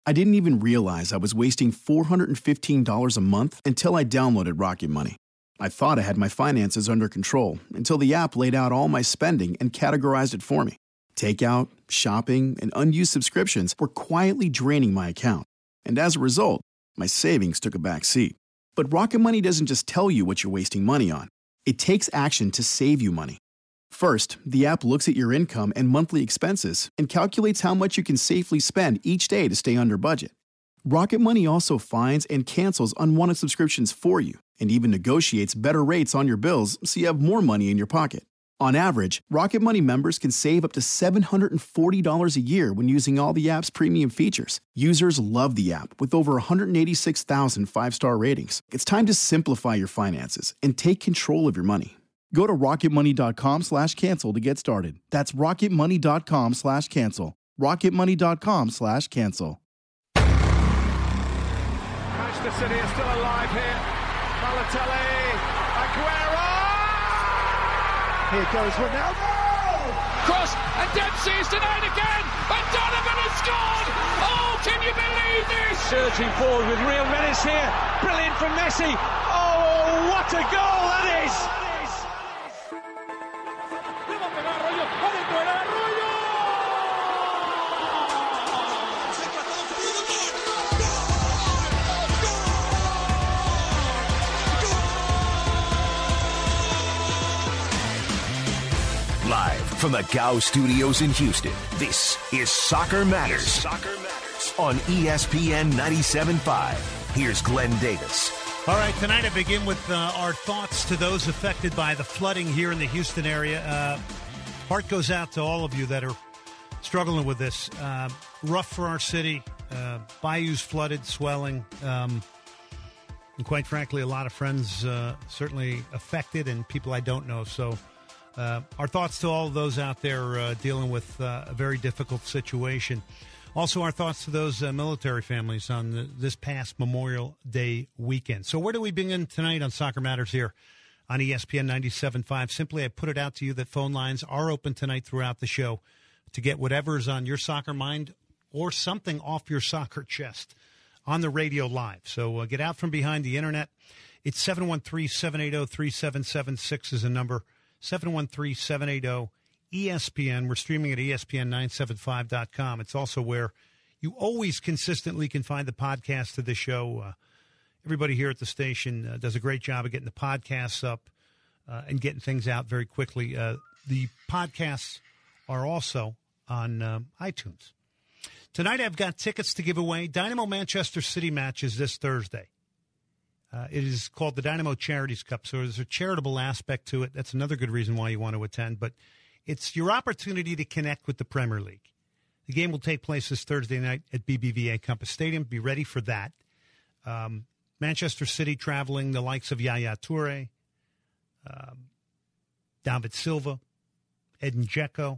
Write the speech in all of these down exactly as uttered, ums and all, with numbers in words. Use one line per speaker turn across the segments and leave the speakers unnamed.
I didn't even realize I was wasting four hundred fifteen dollars a month until I downloaded Rocket Money. I thought I had my finances under control until the app laid out all my spending and categorized it for me. Takeout, shopping, and unused subscriptions were quietly draining my account. And as a result, my savings took a back seat. But Rocket Money doesn't just tell you what you're wasting money on. It takes action to save you money. First, the app looks at your income and monthly expenses and calculates how much you can safely spend each day to stay under budget. Rocket Money also finds and cancels unwanted subscriptions for you and even negotiates better rates on your bills so you have more money in your pocket. On average, Rocket Money members can save up to seven hundred forty dollars a year when using all the app's premium features. Users love the app with over one hundred eighty-six thousand five-star ratings. It's time to simplify your finances and take control of your money. Go to rocketmoney.com slash cancel to get started. That's rocketmoney.com slash cancel. rocketmoney.com slash cancel.
Manchester City are still alive here. Balotelli, Aguero! Here goes Ronaldo!
Cross, and Dempsey is denied again, and Donovan has scored! Oh, can you believe this?
Surging forward with real menace here. Brilliant from Messi. Oh, what a goal that is!
Live from the Gow Studios in Houston, this is Soccer Matters, Soccer Matters on E S P N ninety-seven point five. Here's Glenn Davis.
All right, tonight I begin with uh, our thoughts to those affected by the flooding here in the Houston area. Uh, heart goes out to all of you that are struggling with this. Uh, rough for our city. Uh, bayous flooded, swelling. Um, and quite frankly, a lot of friends uh, certainly affected and people I don't know. So uh, our thoughts to all of those out there uh, dealing with uh, a very difficult situation. Also, our thoughts to those uh, military families on the, this past Memorial Day weekend. So where do we begin tonight on Soccer Matters here on E S P N ninety-seven point five? Simply, I put it out to you that phone lines are open tonight throughout the show to get whatever's on your soccer mind or something off your soccer chest on the radio live. So uh, get out from behind the Internet. It's seven one three, seven eight zero, three seven seven six is a number, seven one three, seven eight zero, E S P N. We're streaming at E S P N nine seven five dot com. It's also where you always consistently can find the podcast of the show. Uh, everybody here at the station uh, does a great job of getting the podcasts up uh, and getting things out very quickly. Uh, the podcasts are also on um, iTunes. Tonight I've got tickets to give away. Dynamo Manchester City match is this Thursday. Uh, it is called the Dynamo Charities Cup, so there's a charitable aspect to it. That's another good reason why you want to attend, but it's your opportunity to connect with the Premier League. The game will take place this Thursday night at B B V A Compass Stadium. Be ready for that. Um, Manchester City traveling the likes of Yaya Toure, um, David Silva, Edin Dzeko,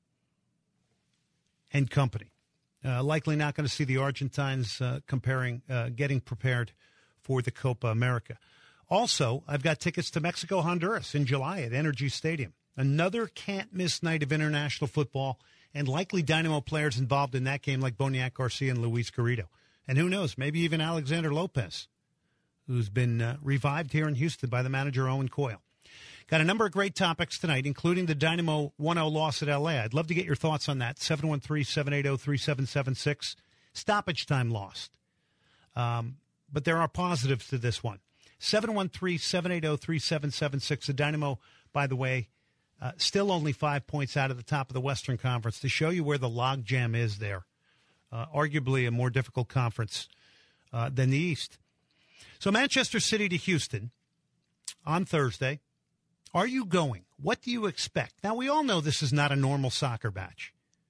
and company. Uh, likely not going to see the Argentines uh, comparing, uh, getting prepared for the Copa America. Also, I've got tickets to Mexico, Honduras in July at Energy Stadium. Another can't-miss night of international football, and likely Dynamo players involved in that game like Boniek Garcia and Luis Garrido. And who knows, maybe even Alexander Lopez, who's been uh, revived here in Houston by the manager Owen Coyle. Got a number of great topics tonight, including the Dynamo one oh loss at L A. I'd love to get your thoughts on that. seven one three, seven eight zero, three seven seven six. Stoppage time lost. Um, but there are positives to this one. seven one three, seven eight zero, three seven seven six. The Dynamo, by the way, uh, still only five points out of the top of the Western Conference to show you where the logjam is there. Uh, arguably a more difficult conference uh, than the East. So Manchester City to Houston on Thursday. Are you going? What do you expect? Now, we all know this is not a normal soccer match.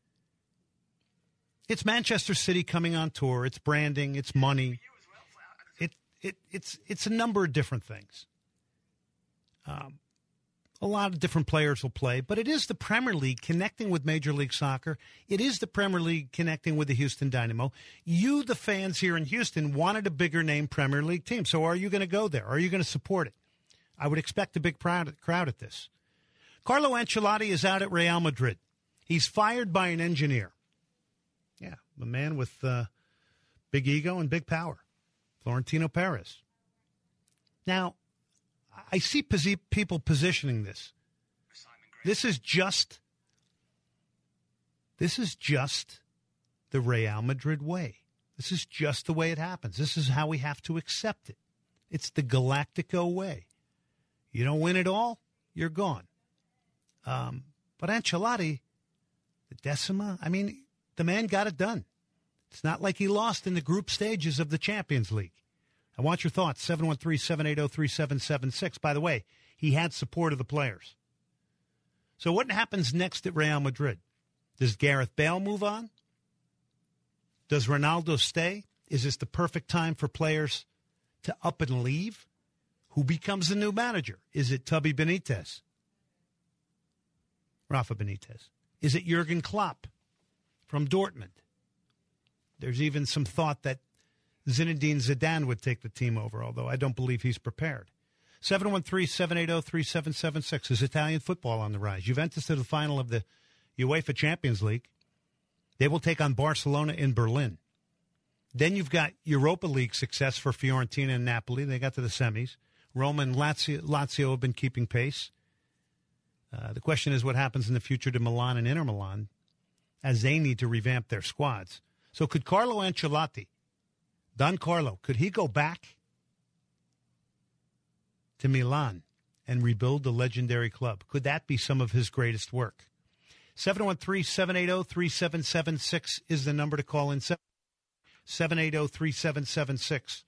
It's Manchester City coming on tour. It's branding. It's money. It it it's it's a number of different things. Um, a lot of different players will play, but it is the Premier League connecting with Major League Soccer. It is the Premier League connecting with the Houston Dynamo. You, the fans here in Houston, wanted a bigger name Premier League team. So are you going to go there? Are you going to support it? I would expect a big crowd at this. Carlo Ancelotti is out at Real Madrid. He's fired by an engineer. Yeah, a man with uh, Big ego and big power. Florentino Perez. Now, I see posi- people positioning this. This is just, this is just the Real Madrid way. This is just the way it happens. This is how we have to accept it. It's the Galactico way. You don't win it all, you're gone. Um, but Ancelotti, the Decima, I mean, the man got it done. It's not like he lost in the group stages of the Champions League. I want your thoughts, seven one three, seven eight zero, three seven seven six. By the way, he had support of the players. So what happens next at Real Madrid? Does Gareth Bale move on? Does Ronaldo stay? Is this the perfect time for players to up and leave? Who becomes the new manager? Is it Tubby Benitez? Rafa Benitez? Is it Jurgen Klopp from Dortmund? There's even some thought that Zinedine Zidane would take the team over, although I don't believe he's prepared. seven one three, seven eight zero, three seven seven six is Italian football on the rise. Juventus to the final of the UEFA Champions League. They will take on Barcelona in Berlin. Then you've got Europa League success for Fiorentina and Napoli. They got to the semis. Roma and Lazio, Lazio have been keeping pace. Uh, the question is what happens in the future to Milan and Inter Milan as they need to revamp their squads. So could Carlo Ancelotti, Don Carlo, could he go back to Milan and rebuild the legendary club? Could that be some of his greatest work? seven one three, seven eight zero, three seven seven six is the number to call in. seven eight zero, three seven seven six.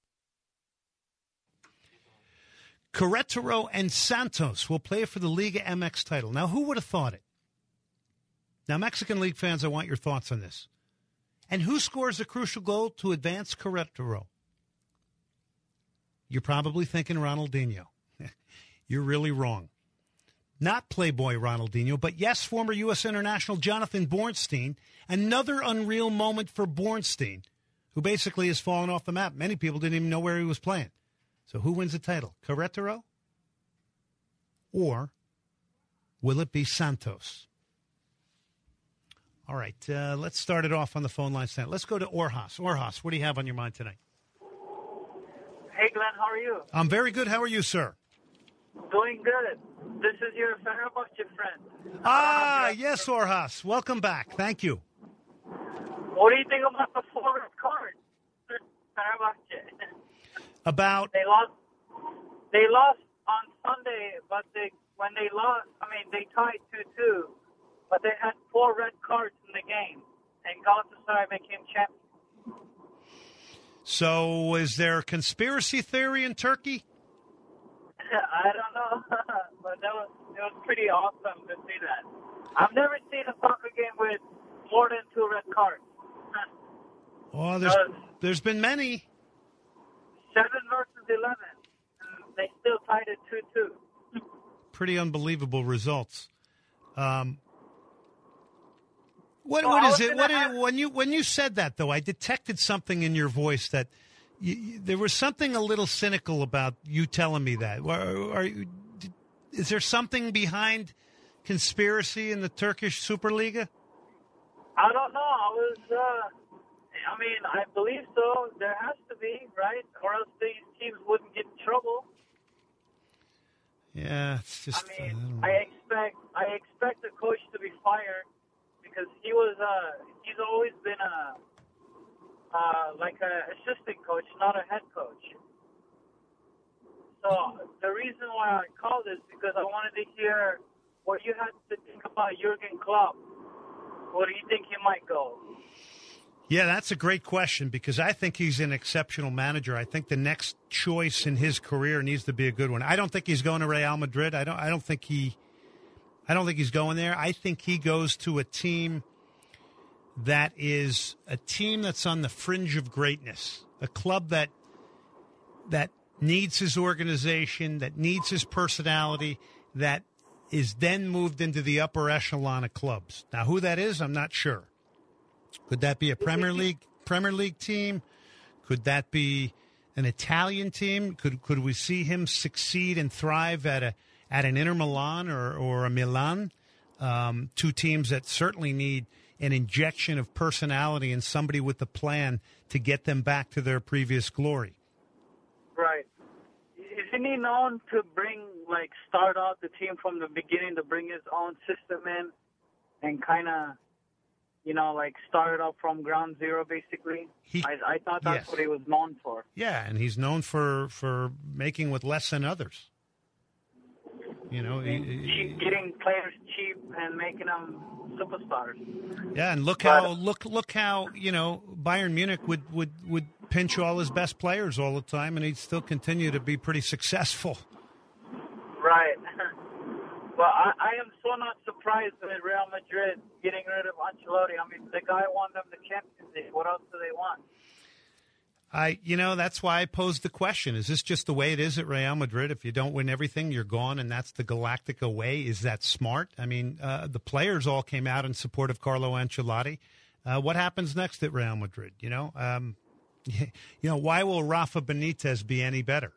Querétaro and Santos will play for the Liga M X title. Now, who would have thought it? Now, Mexican League fans, I want your thoughts on this. And who scores the crucial goal to advance Querétaro? You're probably thinking Ronaldinho. You're really wrong. Not Playboy Ronaldinho, but yes, former U S international Jonathan Bornstein. Another unreal moment for Bornstein, who basically has fallen off the map. Many people didn't even know where he was playing. So who wins the title? Querétaro? Or will it be Santos? All right, uh, let's start it off on the phone line tonight. Let's go to Orhas. Orhas, what do you have on your mind tonight?
Hey, Glenn, how are you?
I'm very good. How are you, sir?
Doing good. This is your Fenerbahce friend.
Ah, yes, Orhas. Welcome back. Thank you.
What do you think about the four red cards? Fenerbahce.
About?
They lost. They lost on Sunday, but they when they lost, I mean, they tied two two, but they had four red cards in the game, and Galatasaray became champion.
So, is there a conspiracy theory in Turkey?
I don't know, but that was it was pretty awesome to see that. I've never seen a soccer game with more than two red cards.
Oh, there's
was,
there's been many.
Seven versus eleven. And they still tied it two two.
Pretty unbelievable results. Um, what
well,
what is it? What
have...
is, when you when you said that though, I detected something in your voice that you, you, there was something a little cynical about you telling me that. Are, are you, is there something behind conspiracy in the Turkish Superliga?
I don't know. I was. Uh... I mean, I believe so. There has to be, right? Or else these teams wouldn't get in trouble.
Yeah, it's just.
I mean,
I,
I expect I expect the coach to be fired because he was. Uh, he's always been a uh, like a assistant coach, not a head coach. So the reason why I called is because I wanted to hear what you had to think about Jurgen Klopp. Where do you think he might go?
Yeah, that's a great question because I think he's an exceptional manager. I think the next choice in his career needs to be a good one. I don't think he's going to Real Madrid. I don't. I don't think he. I don't think he's going there. I think he goes to a team that is a team that's on the fringe of greatness, a club that that needs his organization, that needs his personality, that is then moved into the upper echelon of clubs. Now, who that is, I'm not sure. Could that be a Premier League Premier League team? Could that be an Italian team? Could could we see him succeed and thrive at a at an Inter Milan or or a Milan? Um, two teams that certainly need an injection of personality and somebody with a plan to get them back to their previous glory.
Right. Isn't he known to bring, like, start off the team from the beginning, to bring his own system in and kind of, you know, like, start it up from ground zero, basically?
He,
I, I thought that's
yes.
what he was known for.
Yeah, and he's known for, for making with less than others. You know, he,
cheap, getting players cheap and making them superstars.
Yeah, and look
but,
how look look how you know Bayern Munich would, would, would pinch all his best players all the time, and he'd still continue to be pretty successful.
Right. Well, I, I am so not surprised with Real Madrid getting rid of Ancelotti. I mean, the guy won them the Champions League. What else do they want?
I, you know, that's why I posed the question. Is this just the way it is at Real Madrid? If you don't win everything, you're gone, and that's the Galactica way. Is that smart? I mean, uh, the players all came out in support of Carlo Ancelotti. Uh, what happens next at Real Madrid? You know, um, you know, why will Rafa Benitez be any better?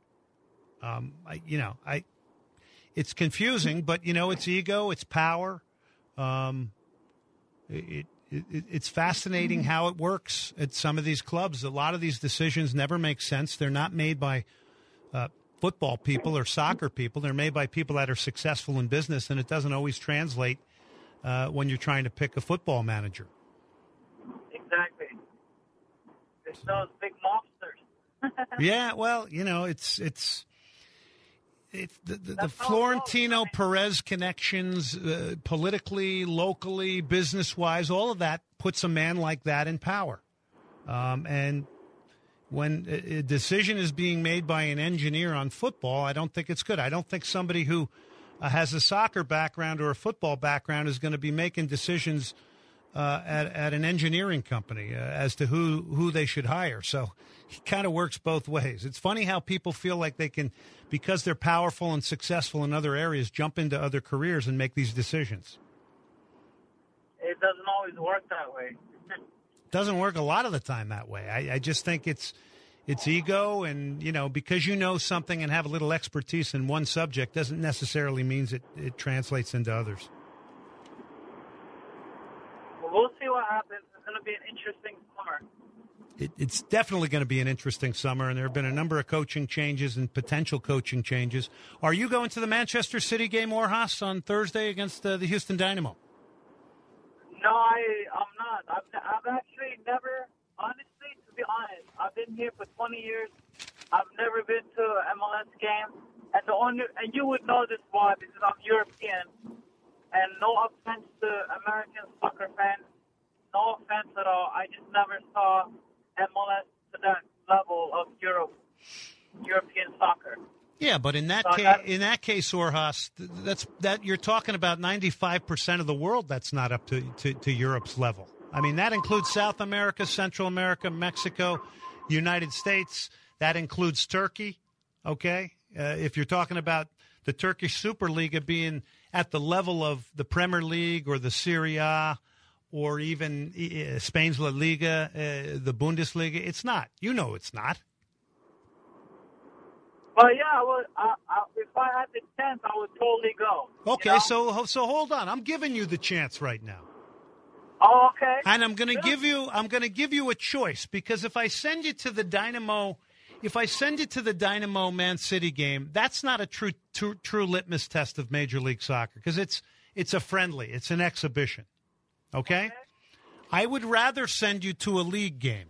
Um, I, you know, I, it's confusing, but you know, it's ego, it's power. Um, it. It, it's fascinating how it works at some of these clubs. A lot of these decisions never make sense. They're not made by uh, football people or soccer people. They're made by people that are successful in business, and it doesn't always translate uh, when you're trying to pick a football manager.
Exactly. It's those big mobsters.
Yeah, well, you know, it's it's. It's the, the, the Florentino Perez connections, uh, politically, locally, business-wise, all of that puts a man like that in power. Um, and when a decision is being made by an engineer on football, I don't think it's good. I don't think somebody who uh, has a soccer background or a football background is going to be making decisions uh, at, at an engineering company uh, as to who, who they should hire. So it kind of works both ways. It's funny how people feel like they can, because they're powerful and successful in other areas, jump into other careers and make these decisions.
It doesn't always work that way.
Doesn't work a lot of the time that way. I, I just think it's it's ego, and, you know, because you know something and have a little expertise in one subject doesn't necessarily mean it, it translates into others.
Well, we'll see what happens. It's going to be an interesting summer.
It, it's definitely going to be an interesting summer, and there have been a number of coaching changes and potential coaching changes. Are you going to the Manchester City game, Warhas, on Thursday against uh, the Houston Dynamo?
No, I, I'm not. I've, I've actually never, honestly, to be honest, I've been here for twenty years. I've never been to an M L S game. And the only, and you would know this, why, because I'm European. And no offense to American soccer fans, no offense at all. I just never saw M L S to that level of Europe, European soccer.
Yeah, but in that
so
case,
that,
in that case, Warhas, that's that you're talking about ninety-five percent of the world that's not up to, to, to Europe's level. I mean, that includes South America, Central America, Mexico, United States. That includes Turkey. Okay, uh, if you're talking about the Turkish Superliga being at the level of the Premier League or the Serie A, or even uh, Spain's La Liga, uh, the Bundesliga, it's not. You know it's not.
Well, yeah, I would, I, I, if I had the chance, I would totally go.
Okay,
you know?
so so hold on. I'm giving you the chance right now.
Oh, okay.
And I'm going to
yeah.
give you I'm going to give you a choice, because if I send you to the Dynamo, if I send you to the Dynamo Man City game, that's not a true true, true litmus test of Major League Soccer, because it's it's a friendly, it's an exhibition. Okay? okay? I would rather send you to a league game.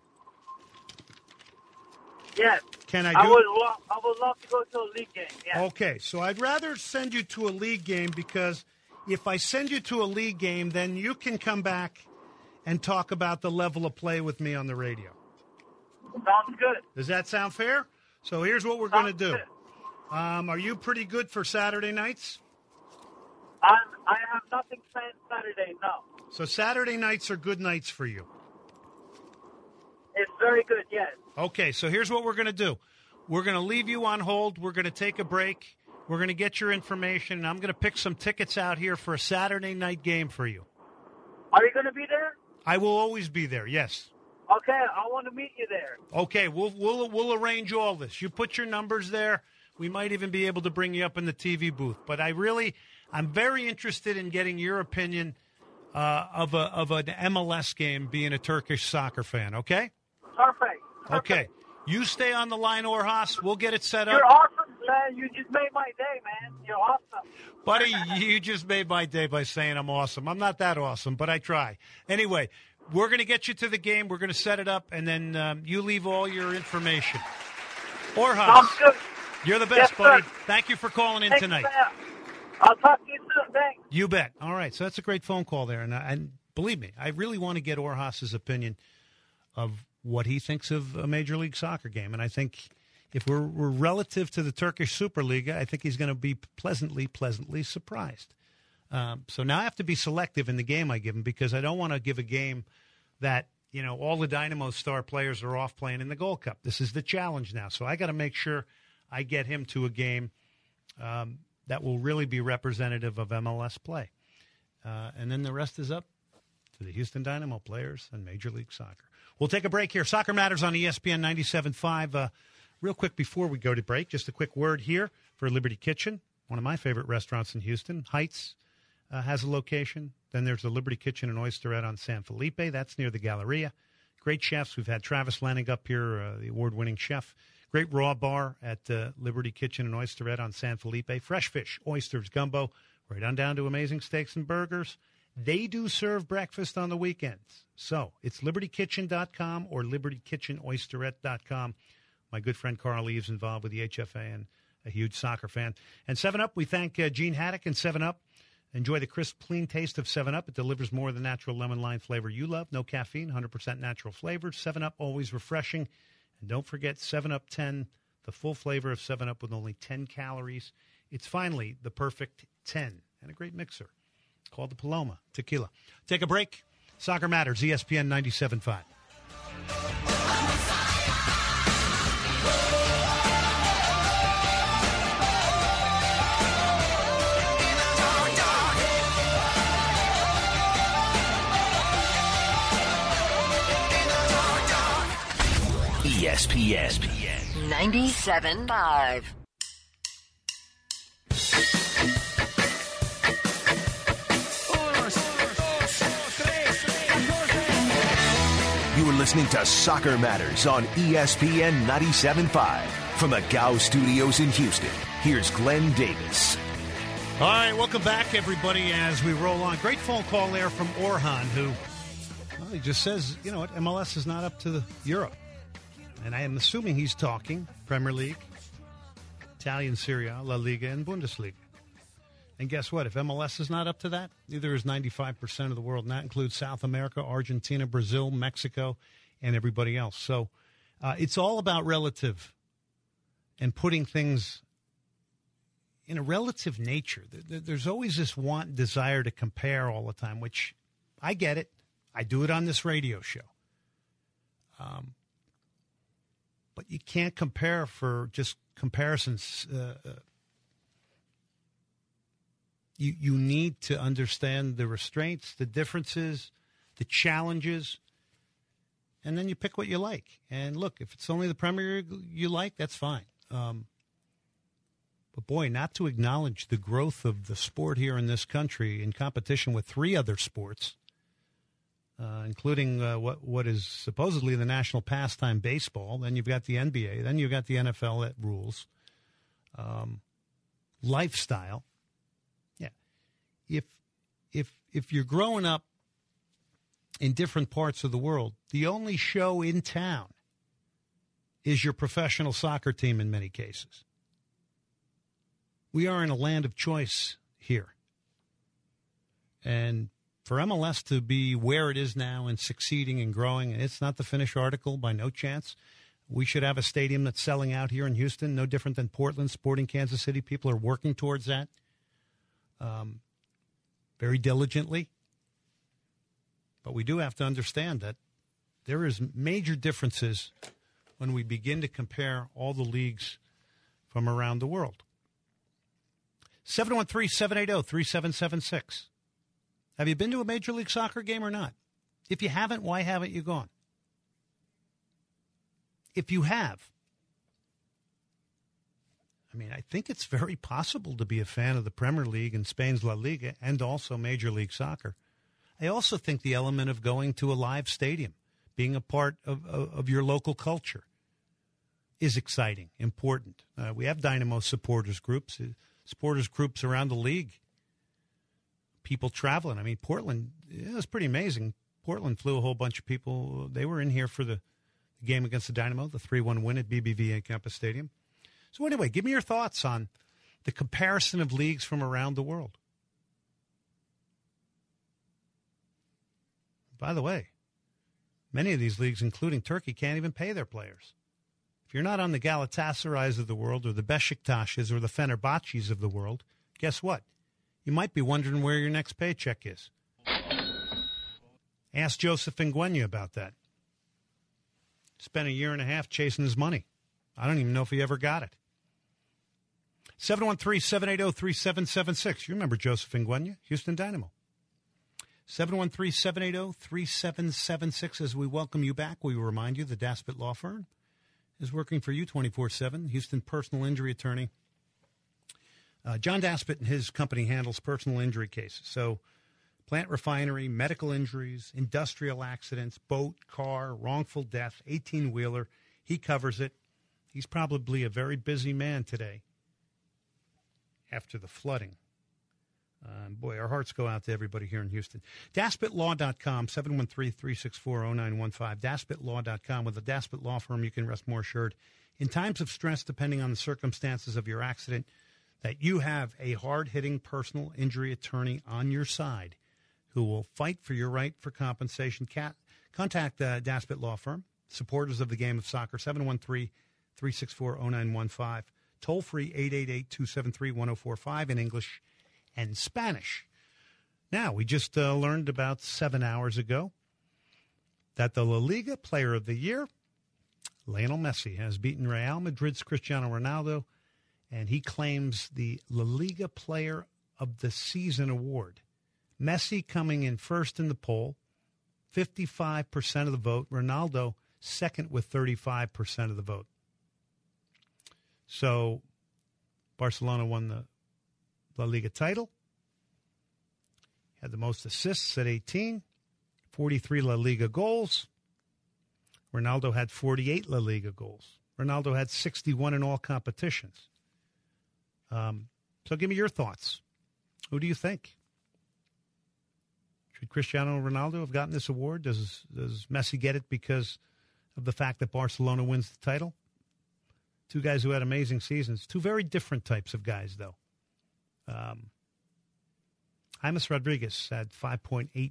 Yes.
Can I do?
I would love, I would love to go to a league game. Yes.
Okay, so I'd rather send you to a league game, because if I send you to a league game, then you can come back and talk about the level of play with me on the radio.
Sounds good.
Does that sound fair? So here's what we're going to do. Um, are you pretty good for Saturday nights?
I'm, I have nothing planned Saturday, no.
So Saturday nights are good nights for you.
It's very good, yes.
Okay, so here's what we're going to do. We're going to leave you on hold. We're going to take a break. We're going to get your information, and I'm going to pick some tickets out here for a Saturday night game for you.
Are you going to be there?
I will always be there, yes.
Okay, I want to meet you there.
Okay, we'll we'll we'll arrange all this. You put your numbers there. We might even be able to bring you up in the T V booth. But I really, I'm very interested in getting your opinion uh, of a of an M L S game, being a Turkish soccer fan. Okay.
Perfect. Perfect.
Okay. You stay on the line, Orjas. We'll get it set up.
You're awesome, man. You just made my day, man. You're awesome.
Buddy, you just made my day by saying I'm awesome. I'm not that awesome, but I try. Anyway, we're going to get you to the game. We're going to set it up, and then um, you leave all your information. Orjas,
Sounds good.
you're the best,
Yes,
buddy.
sir.
Thank you for calling in
Thanks,
tonight.
man. I'll talk to you soon. Thanks.
You bet. All right, so that's a great phone call there. And, uh, and believe me, I really want to get Orjas's opinion of what he thinks of a Major League Soccer game. And I think if we're, we're relative to the Turkish Superliga, I think he's going to be pleasantly, pleasantly surprised. Um, so now I have to be selective in the game I give him because I don't want to give a game that, you know, all the Dynamo star players are off playing in the Gold Cup. This is the challenge now. So I got to make sure I get him to a game um, that will really be representative of M L S play. Uh, and then the rest is up to the Houston Dynamo players and Major League Soccer. We'll take a break here. Soccer Matters on E S P N ninety-seven point five. Uh, real quick before we go to break, just a quick word here for Liberty Kitchen, one of my favorite restaurants in Houston. Heights uh, has a location. Then there's the Liberty Kitchen and Oysterette on San Felipe. That's near the Galleria. Great chefs. We've had Travis Lanning up here, uh, the award-winning chef. Great raw bar at uh, Liberty Kitchen and Oysterette on San Felipe. Fresh fish, oysters, gumbo, right on down to amazing steaks and burgers. They do serve breakfast on the weekends. So it's liberty kitchen dot com or liberty kitchen oysterette dot com. My good friend Carl Eves involved with the H F A and a huge soccer fan. And seven up, we thank uh, Gene Haddock and seven up. Enjoy the crisp, clean taste of seven up. It delivers more of the natural lemon lime flavor you love. No caffeine, one hundred percent natural flavors. seven up, always refreshing. And don't forget seven up ten, the full flavor of seven up with only ten calories. It's finally the perfect ten and a great mixer called the Paloma Tequila. Take a break. Soccer Matters, E S P N ninety-seven point five.
E S P N
ninety-seven point five.
You are listening to Soccer Matters on E S P N ninety-seven point five. From the Gow Studios in Houston, here's Glenn Davis.
All right, welcome back, everybody, as we roll on. Great phone call there from Orhan, who, well, he just says, you know what, M L S is not up to the Europe. And I am assuming he's talking Premier League, Italian Serie A, La Liga, and Bundesliga. And guess what? If M L S is not up to that, neither is ninety-five percent of the world. And that includes South America, Argentina, Brazil, Mexico, and everybody else. So uh, it's all about relative and putting things in a relative nature. There's always this want, desire to compare all the time, which I get it. I do it on this radio show. Um, but you can't compare for just comparisons. Uh, uh, you you need to understand the restraints, the differences, the challenges, and then you pick what you like. And look, if it's only the Premier League you like, that's fine. Um, but boy, not to acknowledge the growth of the sport here in this country in competition with three other sports, uh, including uh, what what is supposedly the national pastime, baseball. Then you've got the N B A. Then you've got the N F L that rules. Um, lifestyle. Yeah. If if if you're growing up in different parts of the world, the only show in town is your professional soccer team in many cases. We are in a land of choice here. And for M L S to be where it is now and succeeding and growing, it's not the finished article by no chance. We should have a stadium that's selling out here in Houston, no different than Portland, Sporting Kansas City. People are working towards that um, very diligently. But we do have to understand that there is major differences when we begin to compare all the leagues from around the world. seven one three, seven eight zero, three seven seven six. Have you been to a Major League Soccer game or not? If you haven't, why haven't you gone? If you have, I mean, I think it's very possible to be a fan of the Premier League and Spain's La Liga and also Major League Soccer. I also think the element of going to a live stadium, being a part of, of, of your local culture is exciting, important. Uh, we have Dynamo supporters groups, uh, supporters groups around the league. People traveling. I mean, Portland, yeah, it was pretty amazing. Portland flew a whole bunch of people. They were in here for the, the game against the Dynamo, the three one win at B B V A Campus Stadium. So anyway, give me your thoughts on the comparison of leagues from around the world. By the way, many of these leagues, including Turkey, can't even pay their players. If you're not on the Galatasarays of the world or the Beşiktaşes or the Fenerbahçes of the world, guess what? You might be wondering where your next paycheck is. Ask Joseph Ngwenya about that. Spent a year and a half chasing his money. I don't even know if he ever got it. seven one three, seven eight zero, three seven seven six. You remember Joseph Ngwenya, Houston Dynamo. seven one three, seven eight zero, three seven seven six. As we welcome you back, we remind you the Daspit Law Firm is working for you twenty-four seven. Houston personal injury attorney. Uh, John Daspit and his company handles personal injury cases. So plant refinery, medical injuries, industrial accidents, boat, car, wrongful death, eighteen-wheeler. He covers it. He's probably a very busy man today after the flooding. Uh, boy, our hearts go out to everybody here in Houston. Daspit Law dot com, seven one three, three six four, zero nine one five. Daspit Law dot com. With the Daspit Law Firm, you can rest more assured in times of stress, depending on the circumstances of your accident, that you have a hard-hitting personal injury attorney on your side who will fight for your right for compensation. Cat, contact the Daspit Law Firm, supporters of the game of soccer, seven one three, three six four, zero nine one five. Toll-free, eight eight eight, two seven three, one zero four five in English and Spanish. Now, we just uh, learned about seven hours ago that the La Liga Player of the Year, Lionel Messi, has beaten Real Madrid's Cristiano Ronaldo, and he claims the La Liga Player of the Season award. Messi coming in first in the poll, fifty-five percent of the vote. Ronaldo second with thirty-five percent of the vote. So Barcelona won the La Liga title, had the most assists at eighteen, forty-three La Liga goals. Ronaldo had forty-eight La Liga goals. Ronaldo had sixty-one in all competitions. Um, so give me your thoughts. Who do you think? Should Cristiano Ronaldo have gotten this award? Does, does Messi get it because of the fact that Barcelona wins the title? Two guys who had amazing seasons. Two very different types of guys, though. Um, James Rodriguez had five point eight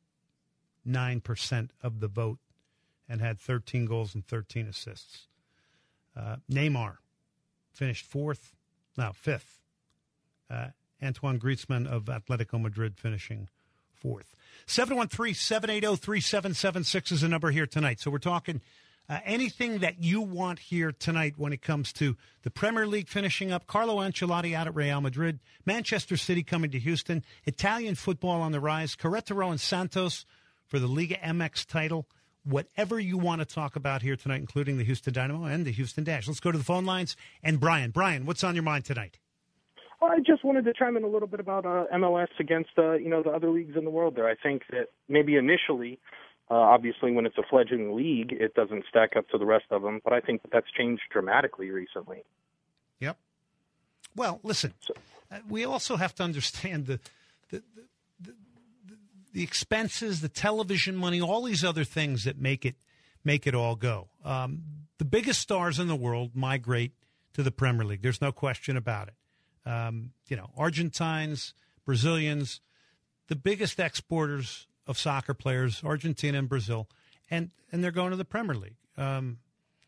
nine percent of the vote and had thirteen goals and thirteen assists. Uh, Neymar finished fourth, no, fifth. Uh, Antoine Griezmann of Atletico Madrid finishing fourth. seven one three, seven eight zero, three seven seven six is the number here tonight. So we're talking uh, anything that you want here tonight when it comes to the Premier League finishing up, Carlo Ancelotti out at Real Madrid, Manchester City coming to Houston, Italian football on the rise, Querétaro and Santos for the Liga M X title. Whatever you want to talk about here tonight, including the Houston Dynamo and the Houston Dash. Let's go to the phone lines. And Brian, Brian, what's on your mind tonight?
Well, I just wanted to chime in a little bit about uh, M L S against uh, you know the other leagues in the world. There, I think that maybe initially, uh, obviously, when it's a fledgling league, it doesn't stack up to the rest of them. But I think that that's changed dramatically recently.
Yep. Well, listen, so, uh, we also have to understand the the, the the the expenses, the television money, all these other things that make it make it all go. Um, the biggest stars in the world migrate to the Premier League. There's no question about it. Um, you know, Argentines, Brazilians, the biggest exporters of soccer players, Argentina and Brazil, and, and they're going to the Premier League. Um,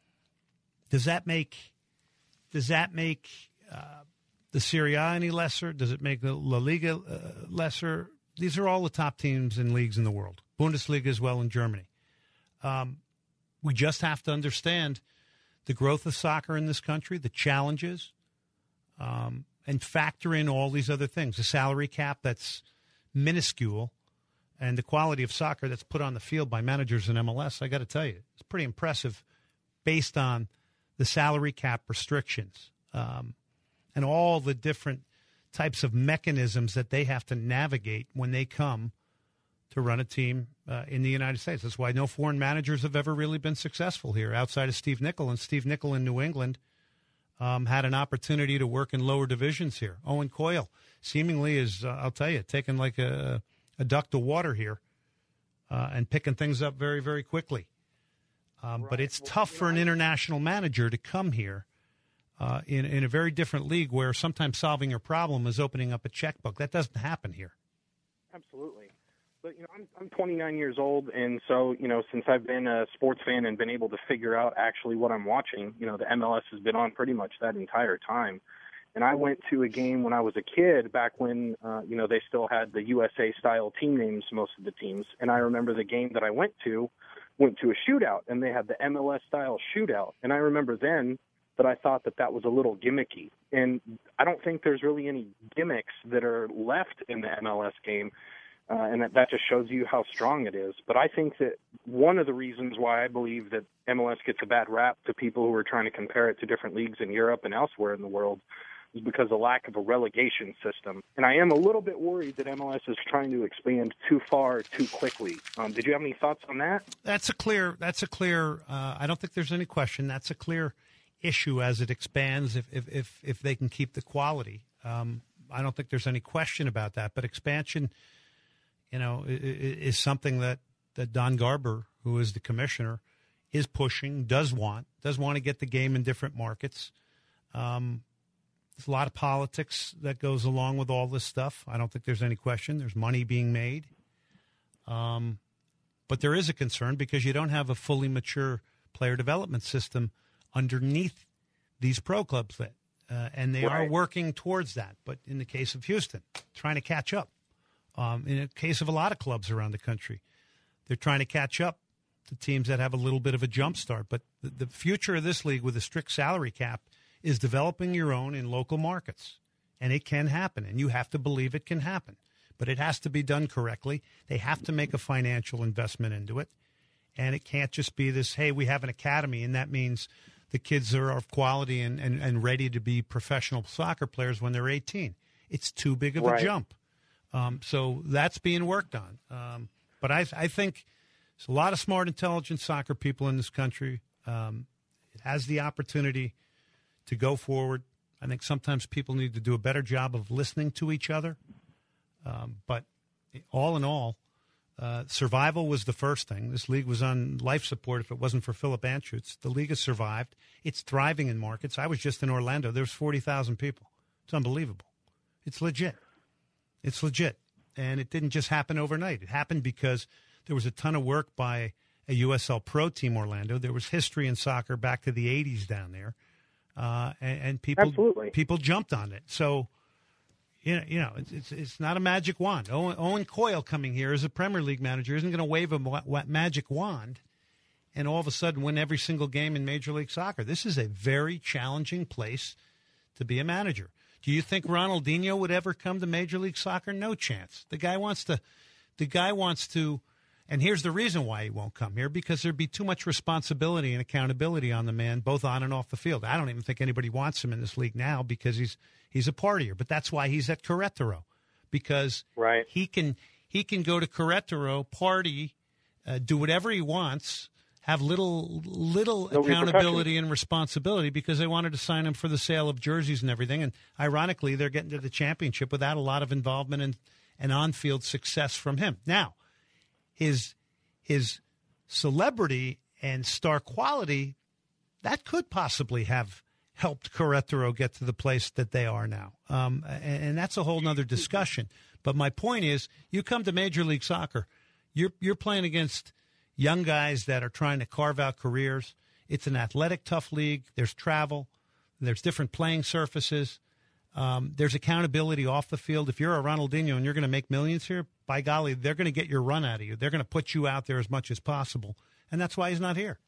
does that make does that make uh, the Serie A any lesser? Does it make the La Liga uh, lesser? These are all the top teams and leagues in the world. Bundesliga as well in Germany. Um, we just have to understand the growth of soccer in this country, the challenges, um, and factor in all these other things. The salary cap that's minuscule and the quality of soccer that's put on the field by managers in M L S, I got to tell you, it's pretty impressive based on the salary cap restrictions um, and all the different types of mechanisms that they have to navigate when they come to run a team uh, in the United States. That's why no foreign managers have ever really been successful here outside of Steve Nicol. And Steve Nicol in New England um, had an opportunity to work in lower divisions here. Owen Coyle seemingly is, uh, I'll tell you, taking like a, a duck to water here uh, and picking things up very, very quickly. Um, right. But it's well, tough for an international manager to come here uh, in, in a very different league where sometimes solving your problem is opening up a checkbook. That doesn't happen here.
Absolutely. But, you know, I'm, I'm twenty-nine years old, and so, you know, since I've been a sports fan and been able to figure out actually what I'm watching, you know, the M L S has been on pretty much that entire time. And I went to a game when I was a kid back when, uh, you know, they still had the U S A-style team names, most of the teams. And I remember the game that I went to, went to a shootout, and they had the M L S-style shootout. And I remember then that I thought that that was a little gimmicky. And I don't think there's really any gimmicks that are left in the M L S game. Uh, and that, that just shows you how strong it is. But I think that one of the reasons why I believe that M L S gets a bad rap to people who are trying to compare it to different leagues in Europe and elsewhere in the world is because of the lack of a relegation system. And I am a little bit worried that M L S is trying to expand too far too quickly. Um, did you have any thoughts on that?
That's a clear, that's a clear, uh, I don't think there's any question. That's a clear issue as it expands if, if, if, if they can keep the quality. Um, I don't think there's any question about that. But expansion, you know, is something that, that Don Garber, who is the commissioner, is pushing, does want, does want to get the game in different markets. Um, there's a lot of politics that goes along with all this stuff. I don't think there's any question. There's money being made. Um, but there is a concern because you don't have a fully mature player development system underneath these pro clubs that, uh, and they right. are working towards that. But in the case of Houston, trying to catch up. Um, in the case of a lot of clubs around the country, they're trying to catch up to teams that have a little bit of a jump start. But the, the future of this league with a strict salary cap is developing your own in local markets. And it can happen, and you have to believe it can happen. But it has to be done correctly. They have to make a financial investment into it. And it can't just be this, hey, we have an academy, and that means the kids are of quality and, and, and ready to be professional soccer players when they're eighteen. It's too big of
right.
a jump. Um, so that's being worked on. Um, but I, I think there's a lot of smart, intelligent soccer people in this country. Um, it has the opportunity to go forward. I think sometimes people need to do a better job of listening to each other. Um, but all in all, uh, survival was the first thing. This league was on life support if it wasn't for Philip Anschutz. The league has survived. It's thriving in markets. I was just in Orlando. There's forty thousand people. It's unbelievable. It's legit. It's legit. And it didn't just happen overnight. It happened because there was a ton of work by a U S L Pro Team Orlando. There was history in soccer back to the eighties down there. Uh, and, and people
Absolutely.
people jumped on it. So, you know, you know it's, it's, it's not a magic wand. Owen, Owen Coyle coming here as a Premier League manager isn't going to wave a wa- wa- magic wand and all of a sudden win every single game in Major League Soccer. This is a very challenging place to be a manager. Do you think Ronaldinho would ever come to Major League Soccer? No chance. The guy wants to, the guy wants to, and here's the reason why he won't come here, because there'd be too much responsibility and accountability on the man, both on and off the field. I don't even think anybody wants him in this league now because he's he's a partier. But that's why he's at Querétaro, because
right.
he can he can go to Querétaro, party, uh, do whatever he wants, have little little
no
accountability and responsibility because they wanted to sign him for the sale of jerseys and everything. And ironically, they're getting to the championship without a lot of involvement and, and on-field success from him. Now, his his celebrity and star quality, that could possibly have helped Querétaro get to the place that they are now. Um, and, and that's a whole nother discussion. But my point is, you come to Major League Soccer, you're you're playing against young guys that are trying to carve out careers. It's an athletic, tough league. There's travel. There's different playing surfaces. Um, there's accountability off the field. If you're a Ronaldinho and you're going to make millions here, by golly, they're going to get your run out of you. They're going to put you out there as much as possible. And that's why he's not here.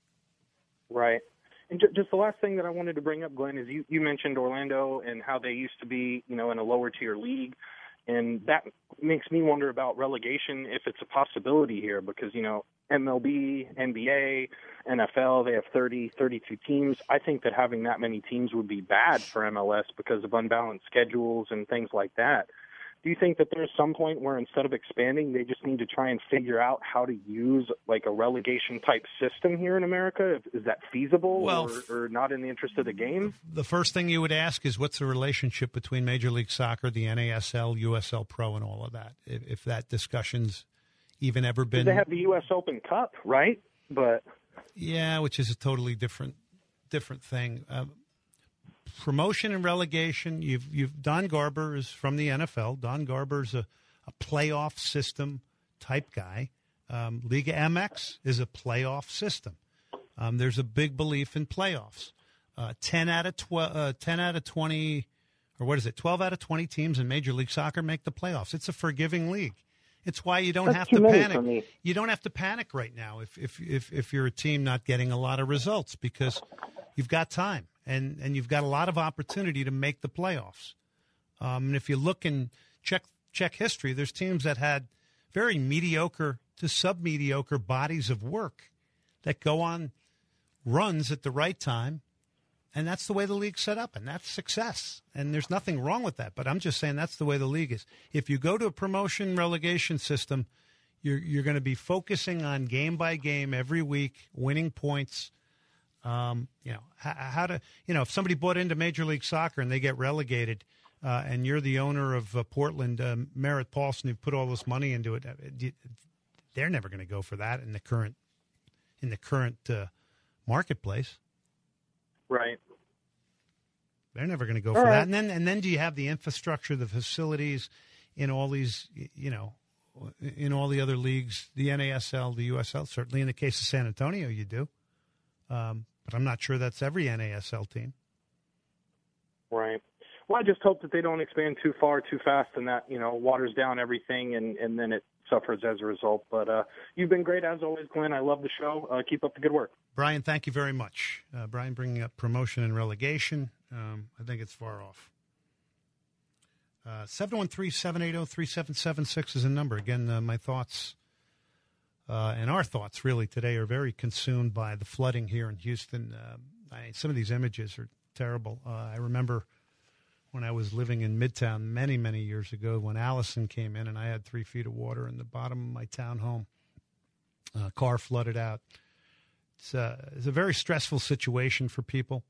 Right. And just the last thing that I wanted to bring up, Glenn, is you, you mentioned Orlando and how they used to be, you know, in a lower tier league. And that makes me wonder about relegation, if it's a possibility here, because, you know, M L B, N B A, N F L, they have thirty, thirty-two teams. I think that having that many teams would be bad for M L S because of unbalanced schedules and things like that. do you think that there's some point where instead of expanding, they just need to try and figure out how to use like a relegation type system here in America? Is that feasible
well,
or, or not in the interest of the game?
The first thing you would ask is what's the relationship between Major League Soccer, the N A S L, U S L Pro, and all of that? If, if that discussion's even ever been.
They have the U S Open Cup, right? But
yeah, which is a totally different different thing. Um, promotion and relegation. You've you've Don Garber is from the N F L. Don Garber's a, a playoff system type guy. Um, Liga M X is a playoff system. Um, there's a big belief in playoffs. Uh, ten out of twelve, uh, ten out of twenty, or what is it? Twelve out of twenty teams in Major League Soccer make the playoffs. It's a forgiving league. It's why you don't
That's
have
too
to
many
panic.
for me.
You don't have to panic right now if, if if if you're a team not getting a lot of results because you've got time and, and you've got a lot of opportunity to make the playoffs. Um, and if you look and check check history, there's teams that had very mediocre to sub-mediocre bodies of work that go on runs at the right time, and that's the way the league's set up, and that's success. And there's nothing wrong with that, but I'm just saying that's the way the league is. If you go to a promotion relegation system, you're you're going to be focusing on game by game every week, winning points. Um, you know how, how to you know if somebody bought into Major League Soccer and they get relegated, uh, and you're the owner of uh, Portland, uh, Merritt Paulson, who put all this money into it, they're never going to go for that in the current in the current uh, marketplace.
Right.
They're never going to go
all
for
right.
that. And then and then do you have the infrastructure, the facilities in all these, you know, in all the other leagues, the N A S L, the U S L, certainly in the case of San Antonio you do. Um, but I'm not sure that's every N A S L team.
Right. Well, I just hope that they don't expand too far, too fast, and that, you know, waters down everything, and, and then it suffers as a result. But uh, you've been great, as always, Glenn. I love the show. Uh, keep up the good work.
Brian, thank you very much. Uh, Brian bringing up promotion and relegation. Um, I think it's far off. Uh, seven one three, seven eight zero, three seven seven six is a number. Again, uh, my thoughts uh, and our thoughts really today are very consumed by the flooding here in Houston. Uh, I, some of these images are terrible. Uh, I remember when I was living in Midtown many, many years ago when Allison came in and I had three feet of water in the bottom of my townhome. Uh, car flooded out. It's a, it's a very stressful situation for people.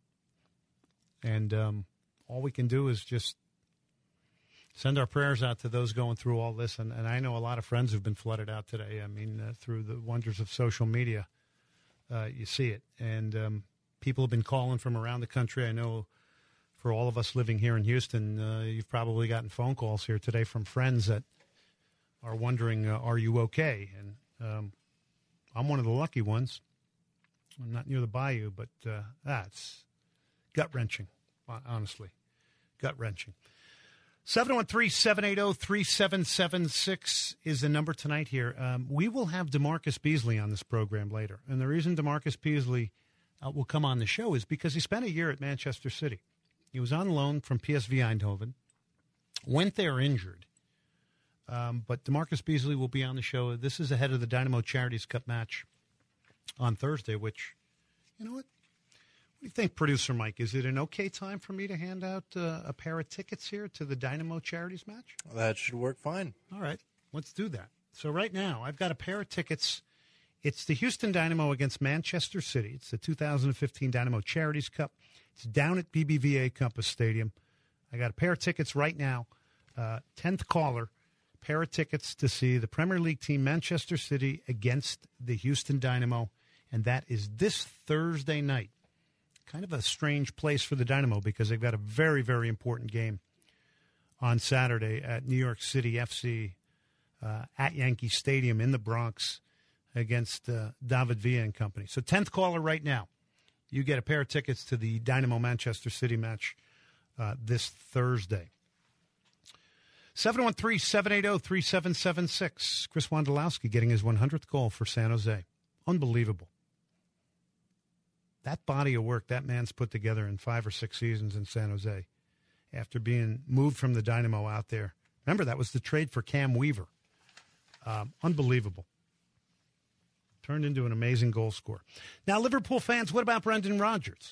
And um, all we can do is just send our prayers out to those going through all this. And, and I know a lot of friends who've been flooded out today. I mean, uh, through the wonders of social media, uh, you see it. And um, people have been calling from around the country. I know for all of us living here in Houston, uh, you've probably gotten phone calls here today from friends that are wondering, uh, are you okay? And um, I'm one of the lucky ones. I'm not near the bayou, but uh, that's gut-wrenching, honestly. Gut-wrenching. seven one three, seven eight zero, three seven seven six is the number tonight here. Um, we will have DeMarcus Beasley on this program later. And the reason DeMarcus Beasley uh, will come on the show is because he spent a year at Manchester City. He was on loan from P S V Eindhoven, went there injured. Um, but DeMarcus Beasley will be on the show. This is ahead of the Dynamo Charities Cup match on Thursday, which, you know what? What do you think, Producer Mike? Is it an okay time for me to hand out uh, a pair of tickets here to the Dynamo Charities match?
That should work fine.
All right, let's do that. So right now, I've got a pair of tickets. It's the Houston Dynamo against Manchester City. It's the two thousand fifteen Dynamo Charities Cup. It's down at B B V A Compass Stadium. I got a pair of tickets right now. Uh, tenth caller, pair of tickets to see the Premier League team Manchester City against the Houston Dynamo, and that is this Thursday night. Kind of a strange place for the Dynamo because they've got a very, very important game on Saturday at New York City F C uh, at Yankee Stadium in the Bronx against uh, David Villa and company. So tenth caller right now. You get a pair of tickets to the Dynamo Manchester City match uh, this Thursday. seven one three, seven eight zero, three seven seven six. Chris Wondolowski getting his one hundredth goal for San Jose. Unbelievable. That body of work that man's put together in five or six seasons in San Jose after being moved from the Dynamo out there. Remember, that was the trade for Cam Weaver. Um, unbelievable. Turned into an amazing goal scorer. Now, Liverpool fans, what about Brendan Rodgers?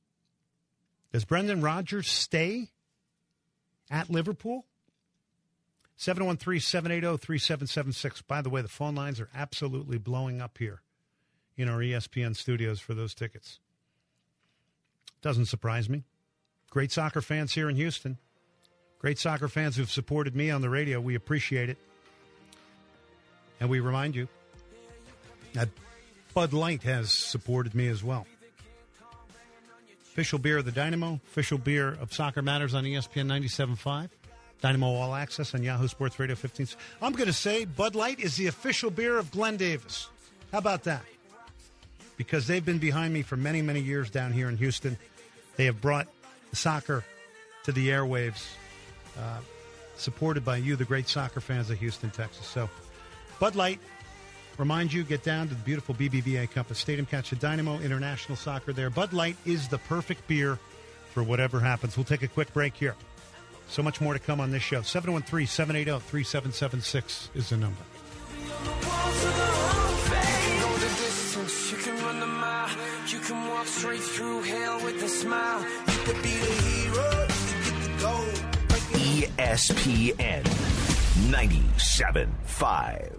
Does Brendan Rodgers stay at Liverpool? seven one three, seven eight zero, three seven seven six. By the way, the phone lines are absolutely blowing up here in our E S P N studios for those tickets. Doesn't surprise me. Great soccer fans here in Houston. Great soccer fans who've supported me on the radio. We appreciate it. And we remind you that Bud Light has supported me as well. Official beer of the Dynamo. Official beer of Soccer Matters on E S P N ninety-seven point five. Dynamo All Access on Yahoo Sports Radio fifteen. I'm going to say Bud Light is the official beer of Glenn Davis. How about that? Because they've been behind me for many, many years down here in Houston. They have brought soccer to the airwaves, uh, supported by you, the great soccer fans of Houston, Texas. So, Bud Light, remind you, get down to the beautiful B B V A Compass Stadium, catch the Dynamo International Soccer there. Bud Light is the perfect beer for whatever happens. We'll take a quick break here. So much more to come on this show. seven one three, seven eight zero, three seven seven six is the number.
You can run the mile, you can walk straight through hell with a smile. You could be the hero, you could get the gold.
E S P N ninety-seven point five.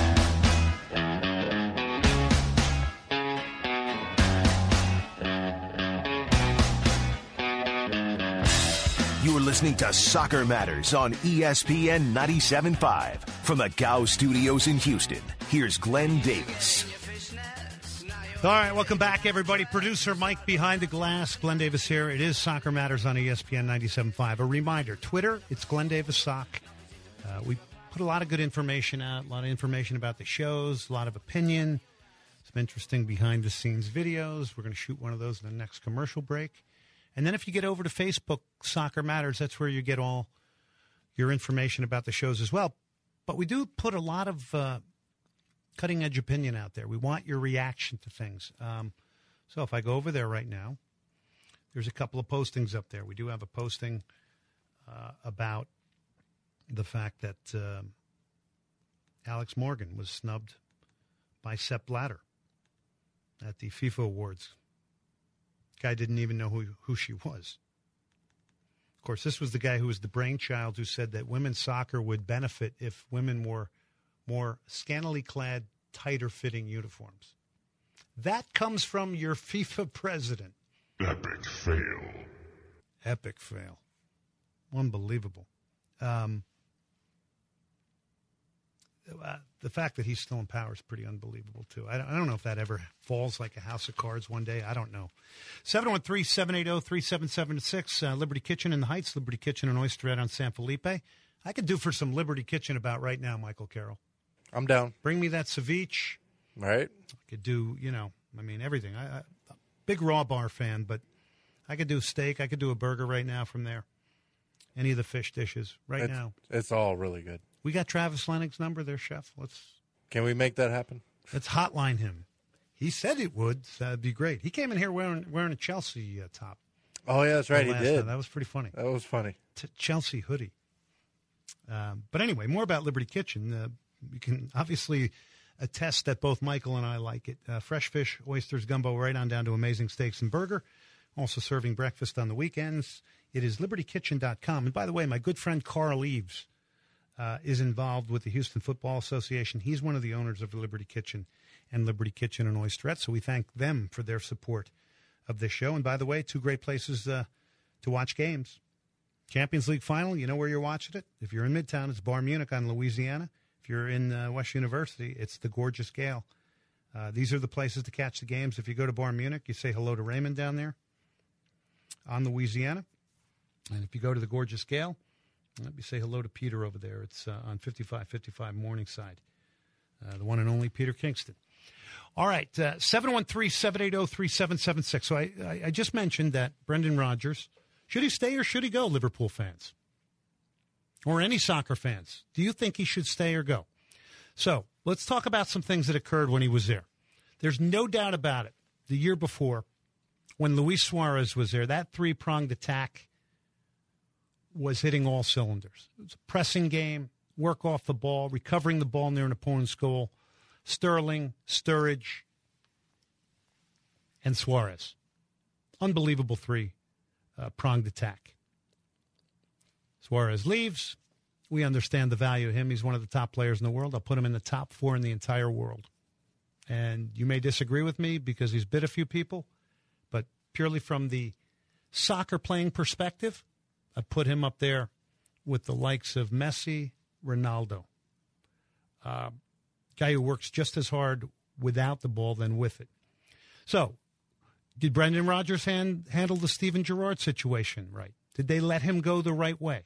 You are listening to Soccer Matters on E S P N ninety-seven point five. From the Gow Studios in Houston, here's Glenn Davis.
All right, welcome back, everybody. Producer Mike behind the glass. Glenn Davis here. It is Soccer Matters on E S P N ninety-seven point five. A reminder, Twitter, it's Glenn Davis Sock. Uh, we put a lot of good information out, a lot of information about the shows, a lot of opinion, some interesting behind-the-scenes videos. We're going to shoot one of those in the next commercial break. And then if you get over to Facebook, Soccer Matters, that's where you get all your information about the shows as well. But we do put a lot of uh, cutting-edge opinion out there. We want your reaction to things. Um, so if I go over there right now, there's a couple of postings up there. We do have a posting uh, about the fact that uh, Alex Morgan was snubbed by Sepp Blatter at the FIFA Awards. Guy didn't even know who, who she was. Of course, this was the guy who was the brainchild who said that women's soccer would benefit if women wore more scantily clad, tighter fitting uniforms. That comes from your FIFA president.
Epic fail.
Epic fail. Unbelievable. Um, uh, the fact that he's still in power is pretty unbelievable, too. I don't, I don't know if that ever falls like a house of cards one day. I don't know. seven one three, seven eight zero, three seven seven six, uh, Liberty Kitchen in the Heights, Liberty Kitchen and Oysterette on San Felipe. I could do for some Liberty Kitchen about right now, Michael Carroll.
I'm down.
Bring me that ceviche.
Right.
I could do, you know, I mean, everything. I, I big raw bar fan, but I could do steak. I could do a burger right now from there. Any of the fish dishes right
it's,
now.
It's all really good.
We got Travis Lennox's number there, Chef. Let's.
Can we make that happen?
Let's hotline him. He said it would. So that'd be great. He came in here wearing wearing a Chelsea uh, top.
Oh, yeah, that's right. He did.
Time. That was pretty funny.
That was funny.
T- Chelsea hoodie. Um, but anyway, more about Liberty Kitchen. Uh, you can obviously attest that both Michael and I like it. Uh, fresh fish, oysters, gumbo, right on down to amazing steaks and burger. Also serving breakfast on the weekends. It is liberty kitchen dot com. And by the way, my good friend Carl Eves uh, is involved with the Houston Football Association. He's one of the owners of the Liberty Kitchen and Liberty Kitchen and Oysterette. So we thank them for their support of this show. And by the way, two great places uh, to watch games. Champions League final, you know where you're watching it. If you're in Midtown, it's Bar Munich on Louisiana. If you're in uh, West University, it's the gorgeous Gale. Uh, these are the places to catch the games. If you go to Bar Munich, you say hello to Raymond down there on Louisiana. And if you go to the gorgeous Gale, let me say hello to Peter over there. It's uh, on fifty-five fifty-five Morningside, uh, the one and only Peter Kingston. All right, uh, seven one three, seven eight zero, three seven seven six. So I, I, I just mentioned that Brendan Rodgers, should he stay or should he go, Liverpool fans? Or any soccer fans? Do you think he should stay or go? So let's talk about some things that occurred when he was there. There's no doubt about it. The year before, when Luis Suarez was there, that three-pronged attack was hitting all cylinders. It was a pressing game, work off the ball, recovering the ball near an opponent's goal. Sterling, Sturridge, and Suarez. Unbelievable three-pronged uh, attack. Suarez leaves. we understand the value of him. He's one of the top players in the world. I'll put him in the top four in the entire world. And you may disagree with me because he's bit a few people, but purely from the soccer playing perspective, I put him up there with the likes of Messi, Ronaldo. Uh, guy who works just as hard without the ball than with it. So, did Brendan Rodgers hand, handle the Steven Gerrard situation right? Did they let him go the right way?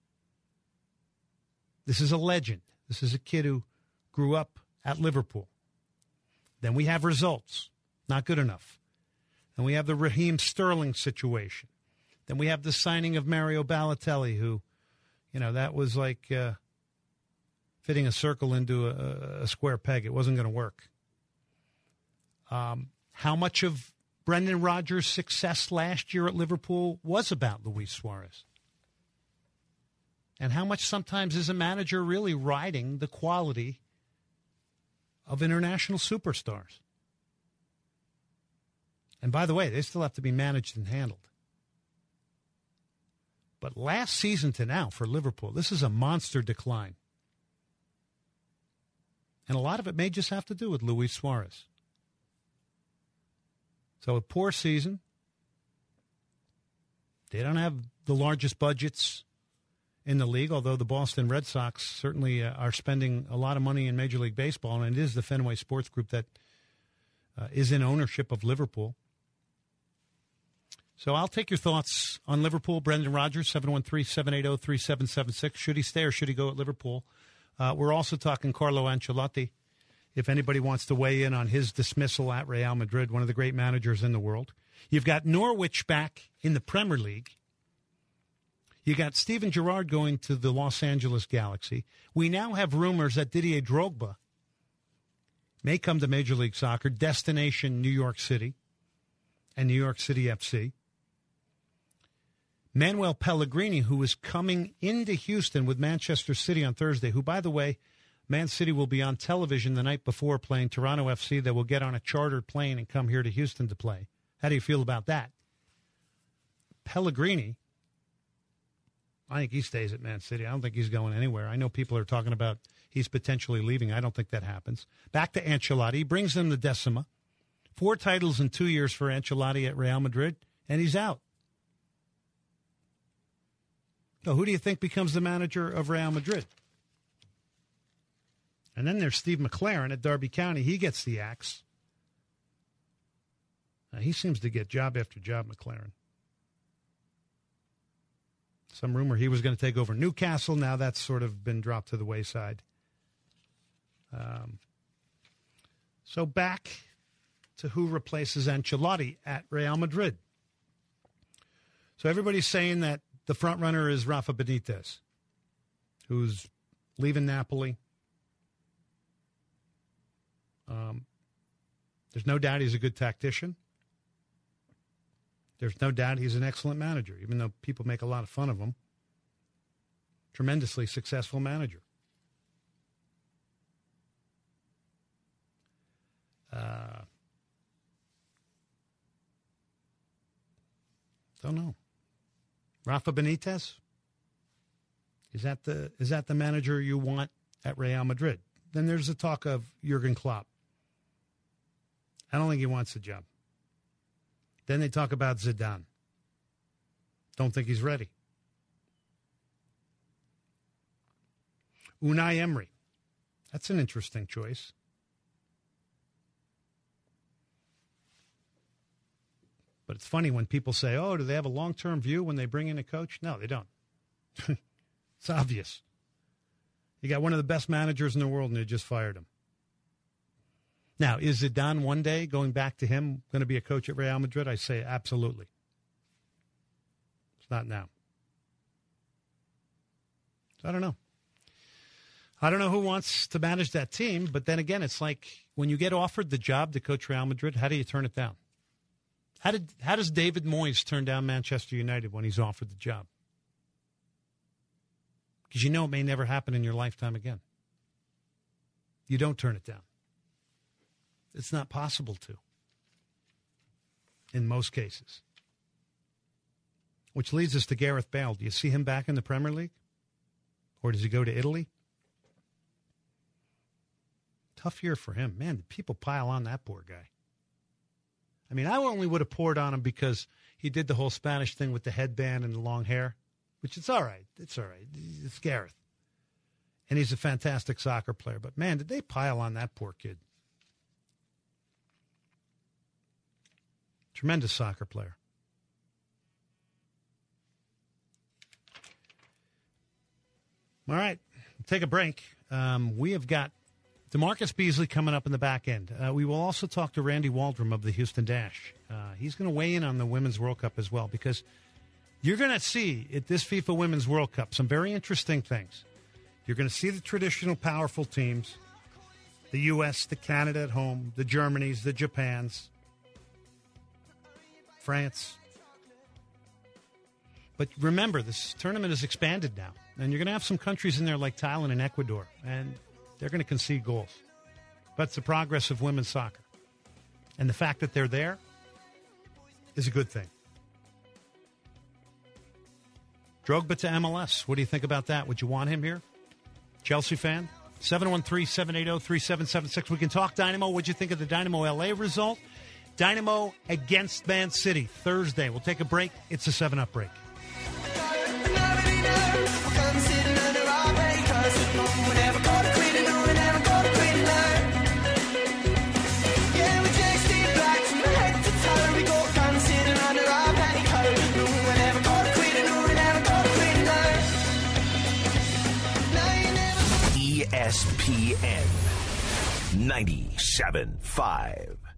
This is a legend. This is a kid who grew up at Liverpool. Then we have results. Not good enough. Then we have the Raheem Sterling situation. Then we have the signing of Mario Balotelli, who, you know, that was like uh, fitting a circle into a, a square peg. It wasn't going to work. Um, how much of Brendan Rodgers' success last year at Liverpool was about Luis Suarez? And how much sometimes is a manager really riding the quality of international superstars? And by the way, they still have to be managed and handled. But last season to now for Liverpool, this is a monster decline. And a lot of it may just have to do with Luis Suarez. So a poor season. They don't have the largest budgets in the league, although the Boston Red Sox certainly uh, are spending a lot of money in Major League Baseball, and it is the Fenway Sports Group that uh, is in ownership of Liverpool. So I'll take your thoughts on Liverpool. Brendan Rodgers, seven one three, seven eight zero, three seven seven six. Should he stay or should he go at Liverpool? Uh, we're also talking Carlo Ancelotti. If anybody wants to weigh in on his dismissal at Real Madrid, one of the great managers in the world. You've got Norwich back in the Premier League. You got Steven Gerrard going to the Los Angeles Galaxy. We now have rumors that Didier Drogba may come to Major League Soccer, destination New York City and New York City F C. Manuel Pellegrini, who is coming into Houston with Manchester City on Thursday, who, by the way, Man City will be on television the night before playing Toronto F C. They will get on a chartered plane and come here to Houston to play. How do you feel about that? Pellegrini, I think he stays at Man City. I don't think he's going anywhere. I know people are talking about he's potentially leaving. I don't think that happens. Back to Ancelotti. He brings them the Decima. Four titles in two years for Ancelotti at Real Madrid, and he's out. So who do you think becomes the manager of Real Madrid? And then there's Steve McLaren at Derby County. He gets the axe. Now, he seems to get job after job, McLaren. Some rumor he was going to take over Newcastle. Now that's sort of been dropped to the wayside. Um, so back to who replaces Ancelotti at Real Madrid. So everybody's saying that the front runner is Rafa Benitez, who's leaving Napoli. Um, there's no doubt he's a good tactician. There's no doubt he's an excellent manager, even though people make a lot of fun of him. Tremendously successful manager. Uh, don't know. Rafa Benitez? Is that the is that the manager you want at Real Madrid? Then there's the talk of Jurgen Klopp. I don't think he wants the job. Then they talk about Zidane. Don't think he's ready. Unai Emery. That's an interesting choice. But it's funny when people say, oh, do they have a long-term view when they bring in a coach? No, they don't. It's obvious. You got one of the best managers in the world, and they just fired him. Now, is Zidane one day, going back to him, going to be a coach at Real Madrid? I say absolutely. It's not now. So I don't know. I don't know who wants to manage that team, but then again, it's like when you get offered the job to coach Real Madrid, how do you turn it down? How did how does David Moyes turn down Manchester United when he's offered the job? Because you know it may never happen in your lifetime again. You don't turn it down. It's not possible to, in most cases. Which leads us to Gareth Bale. Do you see him back in the Premier League? Or does he go to Italy? Tough year for him. Man, people pile on that poor guy. I mean, I only would have poured on him because he did the whole Spanish thing with the headband and the long hair, which it's all right. It's all right. It's Gareth. And he's a fantastic soccer player. But, man, did they pile on that poor kid. Tremendous soccer player. All right, take a break. Um, we have got DeMarcus Beasley coming up in the back end. Uh, we will also talk to Randy Waldrum of the Houston Dash. Uh, he's going to weigh in on the Women's World Cup as well, because you're going to see at this FIFA Women's World Cup some very interesting things. You're going to see the traditional powerful teams, the U S, the Canada at home, the Germanys, the Japans, France. But remember, this tournament is expanded now, and you're going to have some countries in there like Thailand and Ecuador, and they're going to concede goals. But it's the progress of women's soccer. And the fact that they're there is a good thing. Drogba to M L S. What do you think about that? Would you want him here? Chelsea fan? seven one three, seven eight zero, three seven seven six. We can talk Dynamo. What'd you think of the Dynamo L A result? Dynamo against Man City Thursday. We'll take a break. It's a seven up break.
E S P N ninety-seven point five.